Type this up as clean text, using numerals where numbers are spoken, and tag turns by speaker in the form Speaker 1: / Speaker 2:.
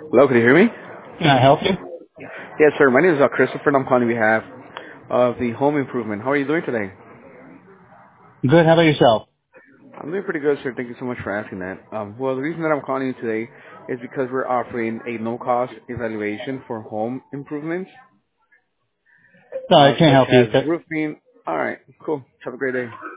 Speaker 1: Hello, can you hear me?
Speaker 2: Can I help you?
Speaker 1: Yes, sir. My name is Christopher, and I'm calling on behalf of the home improvement. How are you doing today?
Speaker 2: Good. How about yourself?
Speaker 1: I'm doing pretty good, sir. Thank you so much for asking that. Well, the reason that I'm calling you today is because we're offering a no-cost evaluation for home improvements,
Speaker 2: No, I can't
Speaker 1: such
Speaker 2: help you.
Speaker 1: as roofing. All right, cool. Have a great day.